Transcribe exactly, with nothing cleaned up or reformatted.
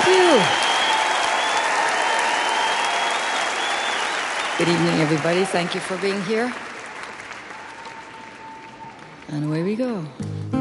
Thank you. Good evening, everybody. Thank you for being here. And away we go.